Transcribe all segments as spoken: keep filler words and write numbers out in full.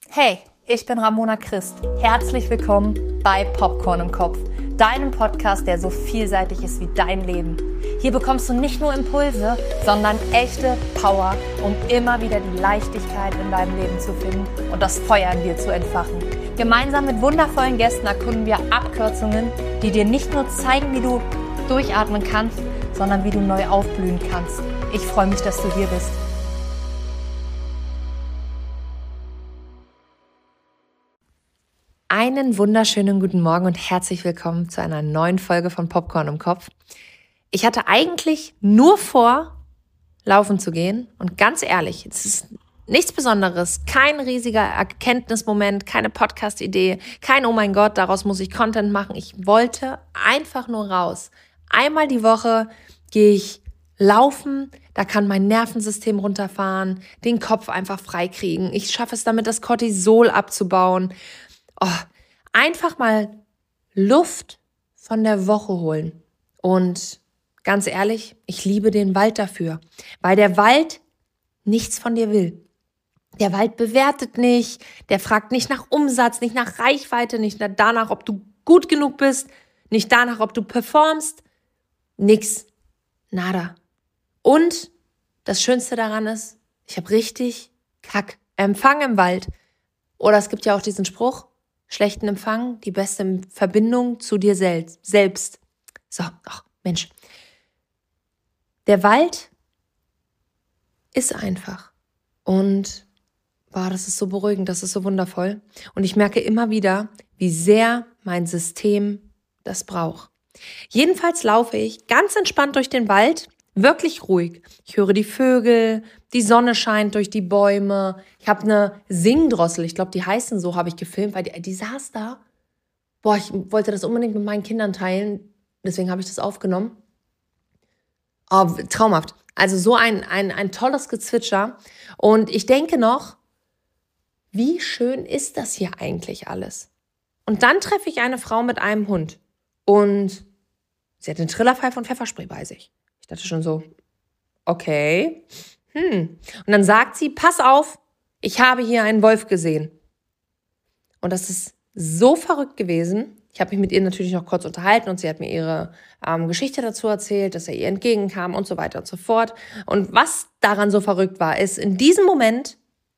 Hey, ich bin Ramona Christ. Herzlich willkommen bei Popcorn im Kopf, deinem Podcast, der so vielseitig ist wie dein Leben. Hier bekommst du nicht nur Impulse, sondern echte Power, um immer wieder die Leichtigkeit in deinem Leben zu finden und das Feuer in dir zu entfachen. Gemeinsam mit wundervollen Gästen erkunden wir Abkürzungen, die dir nicht nur zeigen, wie du durchatmen kannst, sondern wie du neu aufblühen kannst. Ich freue mich, dass du hier bist. Einen wunderschönen guten Morgen und herzlich willkommen zu einer neuen Folge von Popcorn im Kopf. Ich hatte eigentlich nur vor, laufen zu gehen und ganz ehrlich, es ist nichts Besonderes, kein riesiger Erkenntnismoment, keine Podcast-Idee, kein Oh mein Gott, daraus muss ich Content machen. Ich wollte einfach nur raus. Einmal die Woche gehe ich laufen, da kann mein Nervensystem runterfahren, den Kopf einfach freikriegen. Ich schaffe es damit, das Cortisol abzubauen. Oh, einfach mal Luft von der Woche holen. Und ganz ehrlich, ich liebe den Wald dafür, weil der Wald nichts von dir will. Der Wald bewertet nicht, der fragt nicht nach Umsatz, nicht nach Reichweite, nicht danach, ob du gut genug bist, nicht danach, ob du performst. Nix. Nada. Und das Schönste daran ist, ich habe richtig Kack Empfang im Wald. Oder es gibt ja auch diesen Spruch, schlechten Empfang, die beste Verbindung zu dir selbst. So, ach Mensch. Der Wald ist einfach. Und boah, das ist so beruhigend, das ist so wundervoll. Und ich merke immer wieder, wie sehr mein System das braucht. Jedenfalls laufe ich ganz entspannt durch den Wald, wirklich ruhig. Ich höre die Vögel, die Sonne scheint durch die Bäume. Ich habe eine Singdrossel, ich glaube, die heißen so, habe ich gefilmt, weil die, die saß da. Boah, ich wollte das unbedingt mit meinen Kindern teilen, deswegen habe ich das aufgenommen. Oh, traumhaft. Also so ein, ein, ein tolles Gezwitscher. Und ich denke noch, wie schön ist das hier eigentlich alles? Und dann treffe ich eine Frau mit einem Hund. Und sie hat eine Trillerpfeife und Pfefferspray bei sich. Ich dachte schon so, okay. Hm. Und dann sagt sie, pass auf, ich habe hier einen Wolf gesehen. Und das ist so verrückt gewesen. Ich habe mich mit ihr natürlich noch kurz unterhalten und sie hat mir ihre ähm, Geschichte dazu erzählt, dass er ihr entgegenkam und so weiter und so fort. Und was daran so verrückt war, ist, in diesem Moment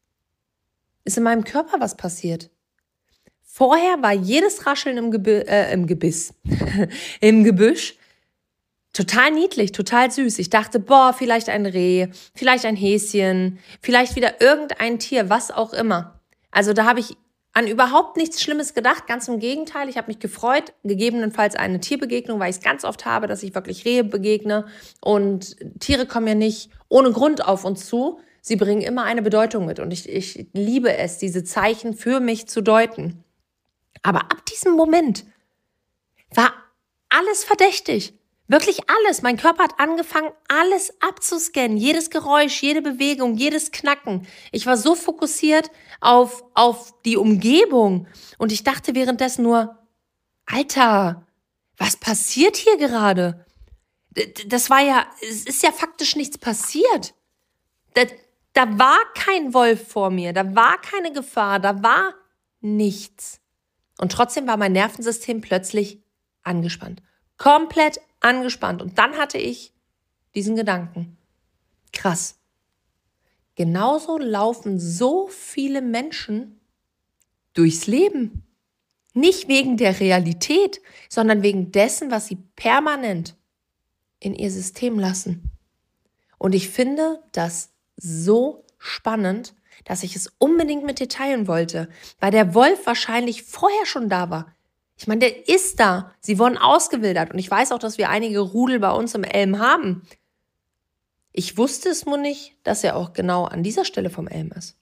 ist in meinem Körper was passiert. Vorher war jedes Rascheln im, Gebi- äh, im Gebiss, im Gebüsch total niedlich, total süß. Ich dachte, boah, vielleicht ein Reh, vielleicht ein Häschen, vielleicht wieder irgendein Tier, was auch immer. Also da habe ich an überhaupt nichts Schlimmes gedacht, ganz im Gegenteil. Ich habe mich gefreut, gegebenenfalls eine Tierbegegnung, weil ich es ganz oft habe, dass ich wirklich Rehe begegne. Und Tiere kommen ja nicht ohne Grund auf uns zu. Sie bringen immer eine Bedeutung mit. Und ich, ich liebe es, diese Zeichen für mich zu deuten. Aber ab diesem Moment war alles verdächtig. Wirklich alles. Mein Körper hat angefangen, alles abzuscannen. Jedes Geräusch, jede Bewegung, jedes Knacken. Ich war so fokussiert auf, auf die Umgebung. Und ich dachte währenddessen nur, Alter, was passiert hier gerade? Das war ja, es ist ja faktisch nichts passiert. Da, da war kein Wolf vor mir, da war keine Gefahr, da war nichts. Und trotzdem war mein Nervensystem plötzlich angespannt. Komplett angespannt. Und dann hatte ich diesen Gedanken. Krass. Genauso laufen so viele Menschen durchs Leben. Nicht wegen der Realität, sondern wegen dessen, was sie permanent in ihr System lassen. Und ich finde das so spannend, dass ich es unbedingt mit dir teilen wollte, weil der Wolf wahrscheinlich vorher schon da war. Ich meine, der ist da. Sie wurden ausgewildert. Und ich weiß auch, dass wir einige Rudel bei uns im Elm haben. Ich wusste es nur nicht, dass er auch genau an dieser Stelle vom Elm ist.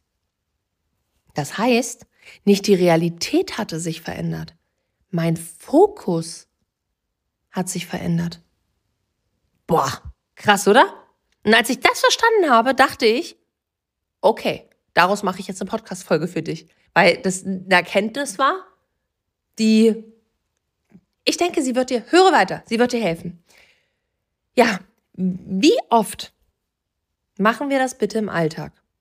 Das heißt, nicht die Realität hatte sich verändert. Mein Fokus hat sich verändert. Boah, krass, oder? Und als ich das verstanden habe, dachte ich, okay, daraus mache ich jetzt eine Podcast-Folge für dich. Weil das eine Erkenntnis war, die, ich denke, sie wird dir, höre weiter, sie wird dir helfen. Ja, wie oft machen wir das bitte im Alltag?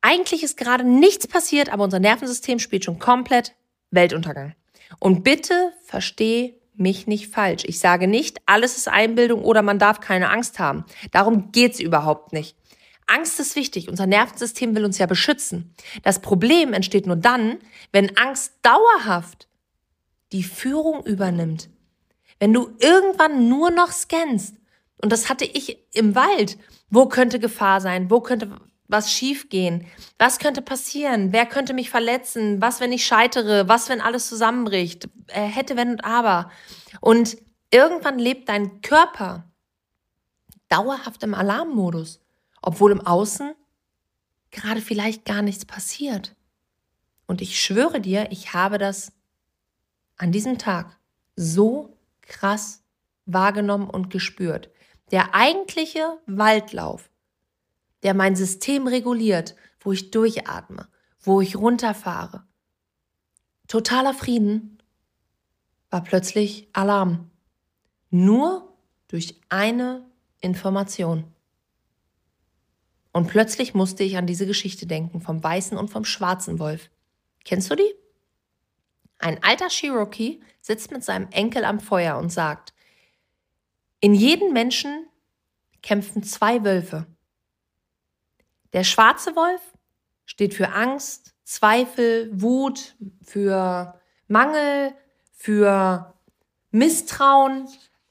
Eigentlich ist gerade nichts passiert, aber unser Nervensystem spielt schon komplett Weltuntergang. Und bitte versteh mich nicht falsch. Ich sage nicht, alles ist Einbildung oder man darf keine Angst haben. Darum geht's überhaupt nicht. Angst ist wichtig. Unser Nervensystem will uns ja beschützen. Das Problem entsteht nur dann, wenn Angst dauerhaft die Führung übernimmt. Wenn du irgendwann nur noch scannst, und das hatte ich im Wald, wo könnte Gefahr sein, wo könnte was schiefgehen, was könnte passieren, wer könnte mich verletzen, was, wenn ich scheitere, was, wenn alles zusammenbricht, äh, hätte, wenn und aber. Und irgendwann lebt dein Körper dauerhaft im Alarmmodus, obwohl im Außen gerade vielleicht gar nichts passiert. Und ich schwöre dir, ich habe das an diesem Tag so krass wahrgenommen und gespürt. Der eigentliche Waldlauf, der mein System reguliert, wo ich durchatme, wo ich runterfahre. Totaler Frieden war plötzlich Alarm. Nur durch eine Information. Und plötzlich musste ich an diese Geschichte denken, vom weißen und vom schwarzen Wolf. Kennst du die? Ein alter Cherokee sitzt mit seinem Enkel am Feuer und sagt, in jedem Menschen kämpfen zwei Wölfe. Der schwarze Wolf steht für Angst, Zweifel, Wut, für Mangel, für Misstrauen.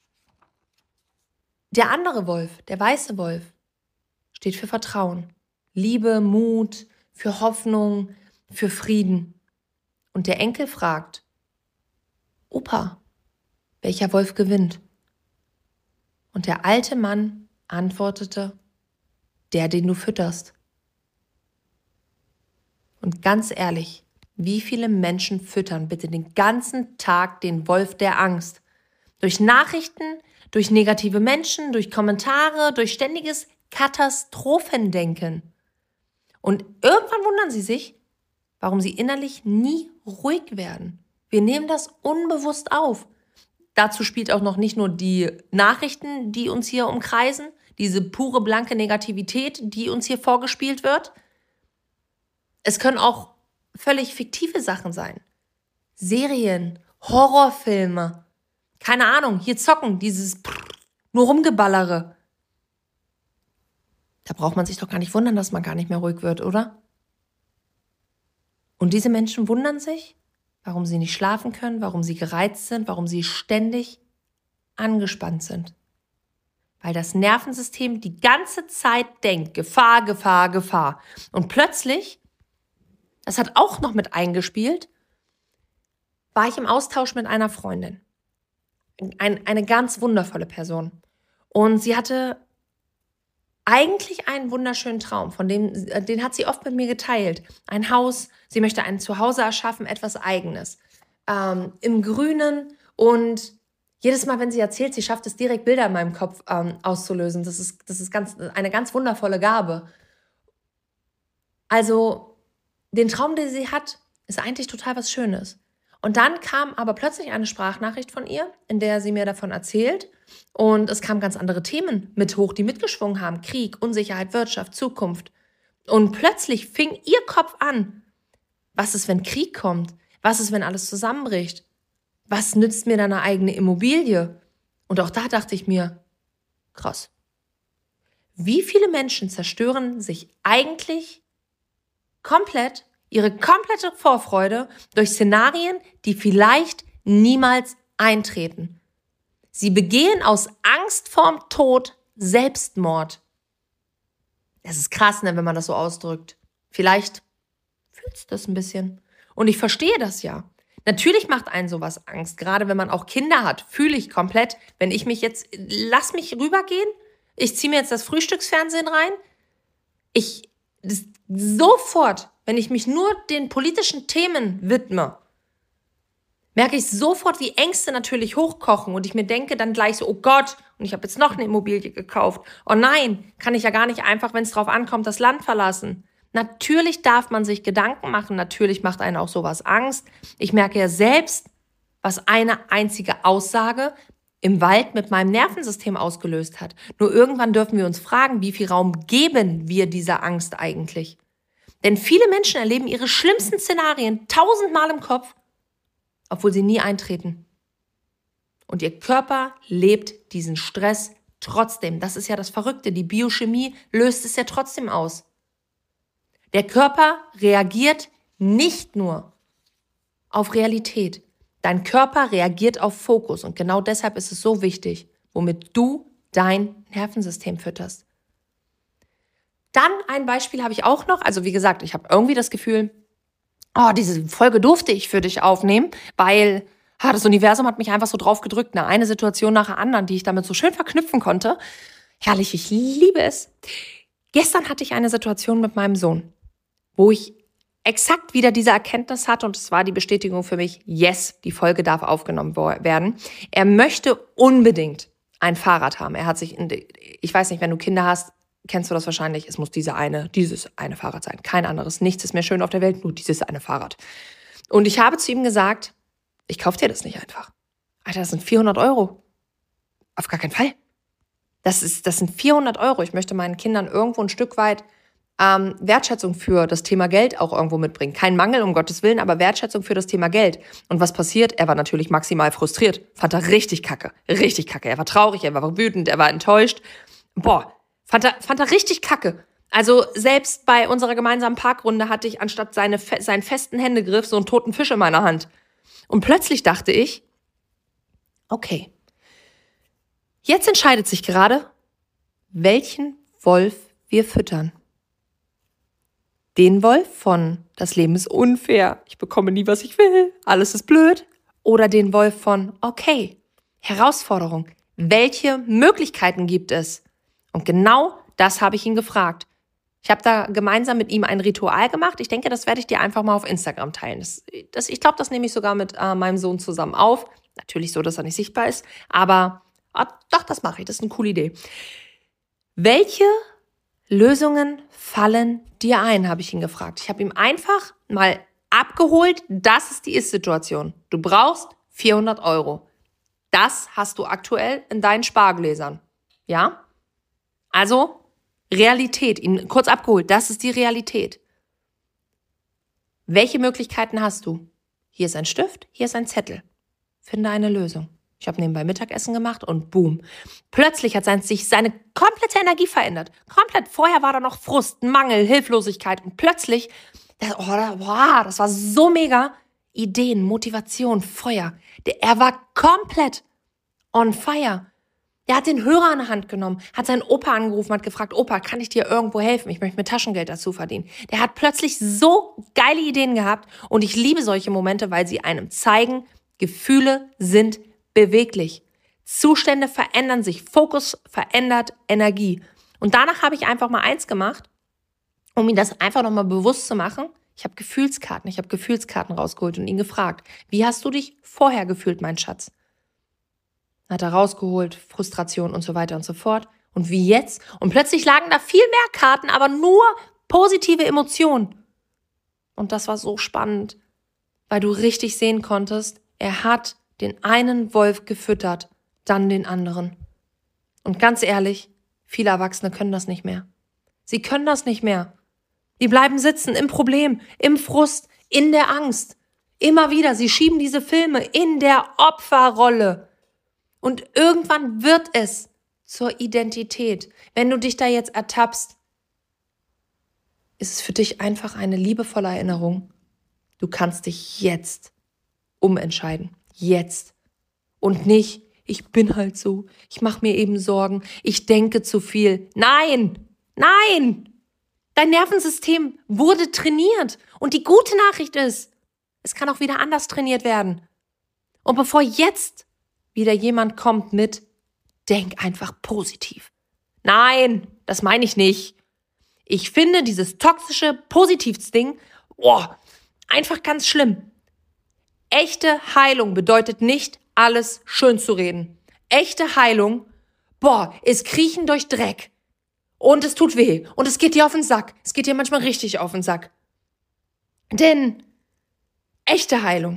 Der andere Wolf, der weiße Wolf, steht für Vertrauen, Liebe, Mut, für Hoffnung, für Frieden. Und der Enkel fragt, Opa, welcher Wolf gewinnt? Und der alte Mann antwortete, der, den du fütterst. Und ganz ehrlich, wie viele Menschen füttern bitte den ganzen Tag den Wolf der Angst? Durch Nachrichten, durch negative Menschen, durch Kommentare, durch ständiges Katastrophendenken. Und irgendwann wundern sie sich, warum sie innerlich nie ruhig werden. Wir nehmen das unbewusst auf. Dazu spielt auch noch nicht nur die Nachrichten, die uns hier umkreisen, diese pure, blanke Negativität, die uns hier vorgespielt wird. Es können auch völlig fiktive Sachen sein. Serien, Horrorfilme, keine Ahnung, hier zocken, dieses nur Rumgeballere. Da braucht man sich doch gar nicht wundern, dass man gar nicht mehr ruhig wird, oder? Und diese Menschen wundern sich, warum sie nicht schlafen können, warum sie gereizt sind, warum sie ständig angespannt sind. Weil das Nervensystem die ganze Zeit denkt, Gefahr, Gefahr, Gefahr. Und plötzlich, das hat auch noch mit eingespielt, war ich im Austausch mit einer Freundin. Ein, eine ganz wundervolle Person. Und sie hatte eigentlich einen wunderschönen Traum, von dem, den hat sie oft mit mir geteilt. Ein Haus, sie möchte ein Zuhause erschaffen, etwas Eigenes. Ähm, im Grünen, und jedes Mal, wenn sie erzählt, sie schafft es direkt, Bilder in meinem Kopf ähm, auszulösen. Das ist, das ist ganz, eine ganz wundervolle Gabe. Also, den Traum, den sie hat, ist eigentlich total was Schönes. Und dann kam aber plötzlich eine Sprachnachricht von ihr, in der sie mir davon erzählt. Und es kamen ganz andere Themen mit hoch, die mitgeschwungen haben. Krieg, Unsicherheit, Wirtschaft, Zukunft. Und plötzlich fing ihr Kopf an. Was ist, wenn Krieg kommt? Was ist, wenn alles zusammenbricht? Was nützt mir deine eigene Immobilie? Und auch da dachte ich mir, krass. Wie viele Menschen zerstören sich eigentlich komplett ihre komplette Vorfreude durch Szenarien, die vielleicht niemals eintreten. Sie begehen aus Angst vorm Tod Selbstmord. Das ist krass, ne, wenn man das so ausdrückt. Vielleicht fühlst du das ein bisschen. Und ich verstehe das ja. Natürlich macht einen sowas Angst, gerade wenn man auch Kinder hat, fühle ich komplett. Wenn ich mich jetzt, lass mich rübergehen, ich ziehe mir jetzt das Frühstücksfernsehen rein, ich, das, sofort, wenn ich mich nur den politischen Themen widme, merke ich sofort, wie Ängste natürlich hochkochen und ich mir denke dann gleich so, oh Gott, und ich habe jetzt noch eine Immobilie gekauft. Oh nein, kann ich ja gar nicht einfach, wenn es drauf ankommt, das Land verlassen. Natürlich darf man sich Gedanken machen, natürlich macht einen auch sowas Angst. Ich merke ja selbst, was eine einzige Aussage im Wald mit meinem Nervensystem ausgelöst hat. Nur irgendwann dürfen wir uns fragen, wie viel Raum geben wir dieser Angst eigentlich? Denn viele Menschen erleben ihre schlimmsten Szenarien tausendmal im Kopf, obwohl sie nie eintreten. Und ihr Körper lebt diesen Stress trotzdem. Das ist ja das Verrückte. Die Biochemie löst es ja trotzdem aus. Der Körper reagiert nicht nur auf Realität. Dein Körper reagiert auf Fokus. Und genau deshalb ist es so wichtig, womit du dein Nervensystem fütterst. Dann ein Beispiel habe ich auch noch. Also wie gesagt, ich habe irgendwie das Gefühl, oh, diese Folge durfte ich für dich aufnehmen, weil ah, das Universum hat mich einfach so drauf gedrückt. Ne? Eine Situation nach der anderen, die ich damit so schön verknüpfen konnte. Herrlich, ich liebe es. Gestern hatte ich eine Situation mit meinem Sohn, wo ich exakt wieder diese Erkenntnis hatte und es war die Bestätigung für mich, yes, die Folge darf aufgenommen werden. Er möchte unbedingt ein Fahrrad haben. Er hat sich, in, ich weiß nicht, wenn du Kinder hast, kennst du das wahrscheinlich, es muss diese eine, dieses eine Fahrrad sein. Kein anderes, nichts ist mehr schön auf der Welt, nur dieses eine Fahrrad. Und ich habe zu ihm gesagt, ich kaufe dir das nicht einfach. Alter, das sind vierhundert Euro. Auf gar keinen Fall. Das ist, das sind vierhundert Euro. Ich möchte meinen Kindern irgendwo ein Stück weit ähm, Wertschätzung für das Thema Geld auch irgendwo mitbringen. Kein Mangel, um Gottes Willen, aber Wertschätzung für das Thema Geld. Und was passiert? Er war natürlich maximal frustriert. Fand er richtig kacke. Richtig kacke. Er war traurig, er war wütend, er war enttäuscht. Boah, fand er, fand er richtig kacke. Also selbst bei unserer gemeinsamen Parkrunde hatte ich anstatt seine, seinen festen Händegriff so einen toten Fisch in meiner Hand. Und plötzlich dachte ich, okay, jetzt entscheidet sich gerade, welchen Wolf wir füttern. Den Wolf von, das Leben ist unfair, ich bekomme nie, was ich will, alles ist blöd. Oder den Wolf von, okay, Herausforderung, welche Möglichkeiten gibt es? Und genau das habe ich ihn gefragt. Ich habe da gemeinsam mit ihm ein Ritual gemacht. Ich denke, das werde ich dir einfach mal auf Instagram teilen. Das, das, ich glaube, das nehme ich sogar mit äh, meinem Sohn zusammen auf. Natürlich so, dass er nicht sichtbar ist. Aber ah, doch, das mache ich. Das ist eine coole Idee. Welche Lösungen fallen dir ein, habe ich ihn gefragt. Ich habe ihm einfach mal abgeholt, das ist die Ist-Situation. Du brauchst vierhundert Euro. Das hast du aktuell in deinen Spargläsern. Ja? Also Realität, ihn kurz abgeholt, das ist die Realität. Welche Möglichkeiten hast du? Hier ist ein Stift, hier ist ein Zettel. Finde eine Lösung. Ich habe nebenbei Mittagessen gemacht und boom. Plötzlich hat sein, sich seine komplette Energie verändert. Komplett. Vorher war da noch Frust, Mangel, Hilflosigkeit und plötzlich, das, oh, boah, das war so mega. Ideen, Motivation, Feuer. Der, er war komplett on fire. Der hat den Hörer in die Hand genommen, hat seinen Opa angerufen, hat gefragt, Opa, kann ich dir irgendwo helfen? Ich möchte mir Taschengeld dazu verdienen. Der hat plötzlich so geile Ideen gehabt und ich liebe solche Momente, weil sie einem zeigen, Gefühle sind beweglich. Zustände verändern sich, Fokus verändert Energie. Und danach habe ich einfach mal eins gemacht, um ihn das einfach nochmal bewusst zu machen. Ich habe Gefühlskarten, ich habe Gefühlskarten rausgeholt und ihn gefragt, wie hast du dich vorher gefühlt, mein Schatz? Hat er rausgeholt, Frustration und so weiter und so fort. Und wie jetzt? Und plötzlich lagen da viel mehr Karten, aber nur positive Emotionen. Und das war so spannend, weil du richtig sehen konntest, er hat den einen Wolf gefüttert, dann den anderen. Und ganz ehrlich, viele Erwachsene können das nicht mehr. Sie können das nicht mehr. Die bleiben sitzen im Problem, im Frust, in der Angst. Immer wieder, sie schieben diese Filme in der Opferrolle. Und irgendwann wird es zur Identität. Wenn du dich da jetzt ertappst, ist es für dich einfach eine liebevolle Erinnerung. Du kannst dich jetzt umentscheiden. Jetzt. Und nicht, ich bin halt so, ich mache mir eben Sorgen, ich denke zu viel. Nein, nein. Dein Nervensystem wurde trainiert. Und die gute Nachricht ist, es kann auch wieder anders trainiert werden. Und bevor jetzt wieder jemand kommt mit, denk einfach positiv. Nein, das meine ich nicht. Ich finde dieses toxische Positivsding, oh, einfach ganz schlimm. Echte Heilung bedeutet nicht, alles schön zu reden. Echte Heilung, boah, ist Kriechen durch Dreck. Und es tut weh. Und es geht dir auf den Sack. Es geht dir manchmal richtig auf den Sack. Denn echte Heilung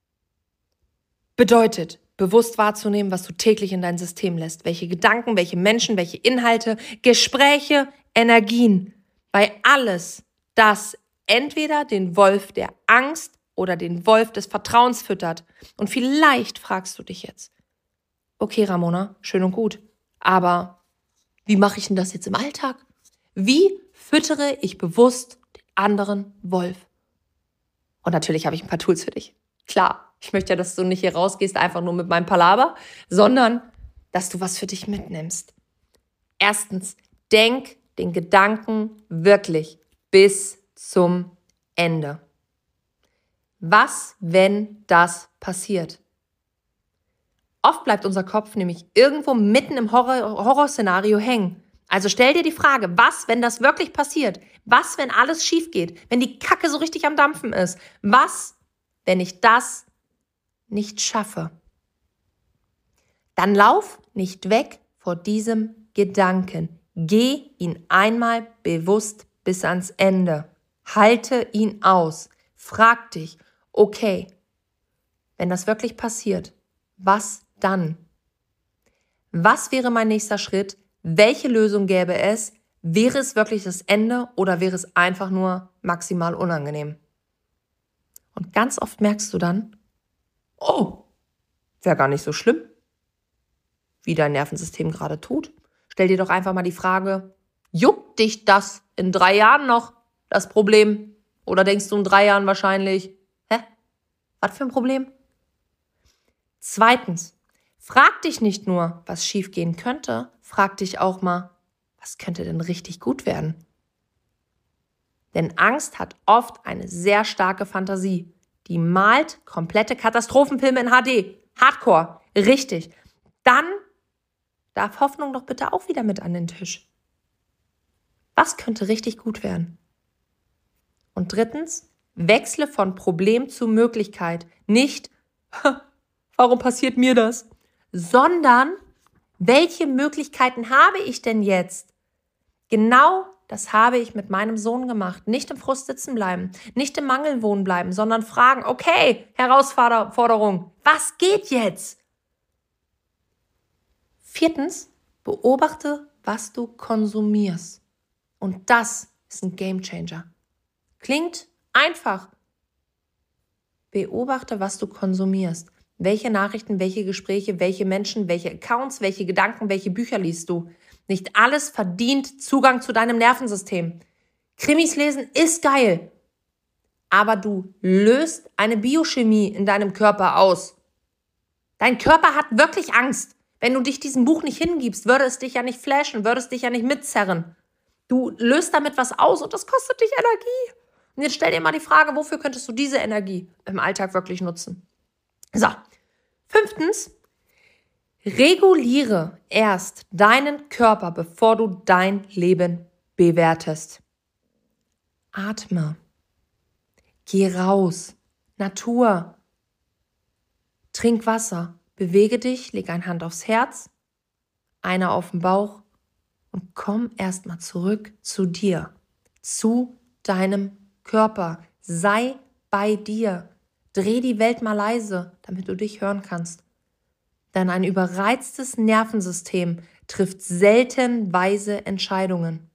bedeutet, bewusst wahrzunehmen, was du täglich in dein System lässt. Welche Gedanken, welche Menschen, welche Inhalte, Gespräche, Energien. Weil alles das entweder den Wolf der Angst oder den Wolf des Vertrauens füttert. Und vielleicht fragst du dich jetzt, okay Ramona, schön und gut, aber wie mache ich denn das jetzt im Alltag? Wie füttere ich bewusst den anderen Wolf? Und natürlich habe ich ein paar Tools für dich. Klar, ich möchte ja, dass du nicht hier rausgehst, einfach nur mit meinem Palaver, sondern dass du was für dich mitnimmst. Erstens, denk den Gedanken wirklich bis zum Ende. Was, wenn das passiert? Oft bleibt unser Kopf nämlich irgendwo mitten im Horror- Horrorszenario hängen. Also stell dir die Frage, was, wenn das wirklich passiert? Was, wenn alles schief geht? Wenn die Kacke so richtig am Dampfen ist? Was, wenn ich das nicht schaffe? Dann lauf nicht weg vor diesem Gedanken. Geh ihn einmal bewusst bis ans Ende. Halte ihn aus. Frag dich, okay, wenn das wirklich passiert, was dann? Was wäre mein nächster Schritt? Welche Lösung gäbe es? Wäre es wirklich das Ende oder wäre es einfach nur maximal unangenehm? Und ganz oft merkst du dann, oh, wäre gar nicht so schlimm, wie dein Nervensystem gerade tut. Stell dir doch einfach mal die Frage, juckt dich das in drei Jahren noch, das Problem? Oder denkst du in drei Jahren wahrscheinlich, hä, was für ein Problem? Zweitens, frag dich nicht nur, was schiefgehen könnte, frag dich auch mal, was könnte denn richtig gut werden? Denn Angst hat oft eine sehr starke Fantasie. Die malt komplette Katastrophenfilme in H D. Hardcore. Richtig. Dann darf Hoffnung doch bitte auch wieder mit an den Tisch. Was könnte richtig gut werden? Und drittens, wechsle von Problem zu Möglichkeit. Nicht, warum passiert mir das? Sondern, welche Möglichkeiten habe ich denn jetzt? Genau das habe ich mit meinem Sohn gemacht. Nicht im Frust sitzen bleiben, nicht im Mangel wohnen bleiben, sondern fragen, okay, Herausforderung, was geht jetzt? Viertens, beobachte, was du konsumierst. Und das ist ein Gamechanger. Klingt einfach. Beobachte, was du konsumierst. Welche Nachrichten, welche Gespräche, welche Menschen, welche Accounts, welche Gedanken, welche Bücher liest du? Nicht alles verdient Zugang zu deinem Nervensystem. Krimis lesen ist geil, aber du löst eine Biochemie in deinem Körper aus. Dein Körper hat wirklich Angst. Wenn du dich diesem Buch nicht hingibst, würde es dich ja nicht flashen, würde es dich ja nicht mitzerren. Du löst damit was aus und das kostet dich Energie. Und jetzt stell dir mal die Frage, wofür könntest du diese Energie im Alltag wirklich nutzen? So, fünftens, reguliere erst deinen Körper, bevor du dein Leben bewertest. Atme, geh raus, Natur, trink Wasser, bewege dich, leg eine Hand aufs Herz, eine auf den Bauch und komm erstmal zurück zu dir, zu deinem Körper. Sei bei dir. Dreh die Welt mal leise, damit du dich hören kannst. Denn ein überreiztes Nervensystem trifft selten weise Entscheidungen.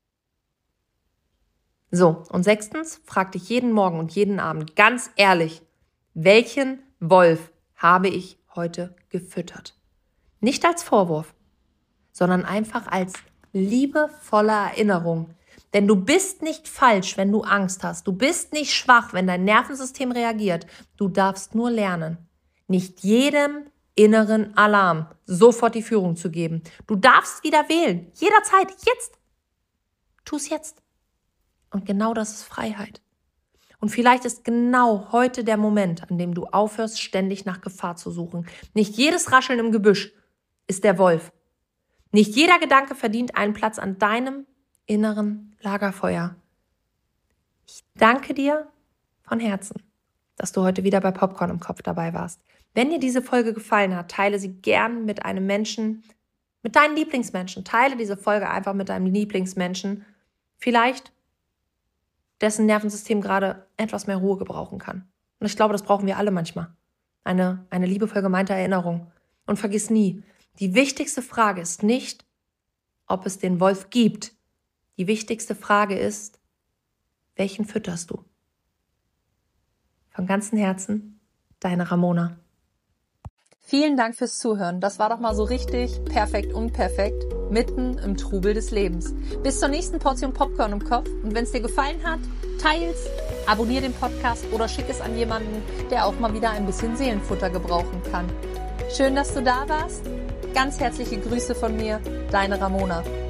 So, und sechstens, frag dich jeden Morgen und jeden Abend ganz ehrlich, welchen Wolf habe ich heute gefüttert? Nicht als Vorwurf, sondern einfach als liebevolle Erinnerung. Denn du bist nicht falsch, wenn du Angst hast. Du bist nicht schwach, wenn dein Nervensystem reagiert. Du darfst nur lernen, nicht jedem inneren Alarm sofort die Führung zu geben. Du darfst wieder wählen. Jederzeit. Jetzt. Tu es jetzt. Und genau das ist Freiheit. Und vielleicht ist genau heute der Moment, an dem du aufhörst, ständig nach Gefahr zu suchen. Nicht jedes Rascheln im Gebüsch ist der Wolf. Nicht jeder Gedanke verdient einen Platz an deinem inneren Lagerfeuer. Ich danke dir von Herzen, dass du heute wieder bei Popcorn im Kopf dabei warst. Wenn dir diese Folge gefallen hat, teile sie gern mit einem Menschen, mit deinen Lieblingsmenschen. Teile diese Folge einfach mit deinem Lieblingsmenschen. Vielleicht dessen Nervensystem gerade etwas mehr Ruhe gebrauchen kann. Und ich glaube, das brauchen wir alle manchmal. Eine, eine liebevoll gemeinte Erinnerung. Und vergiss nie, die wichtigste Frage ist nicht, ob es den Wolf gibt. Die wichtigste Frage ist, welchen fütterst du? Von ganzem Herzen, deine Ramona. Vielen Dank fürs Zuhören. Das war doch mal so richtig perfekt unperfekt, mitten im Trubel des Lebens. Bis zur nächsten Portion Popcorn im Kopf. Und wenn es dir gefallen hat, teils, abonnier den Podcast oder schick es an jemanden, der auch mal wieder ein bisschen Seelenfutter gebrauchen kann. Schön, dass du da warst. Ganz herzliche Grüße von mir, deine Ramona.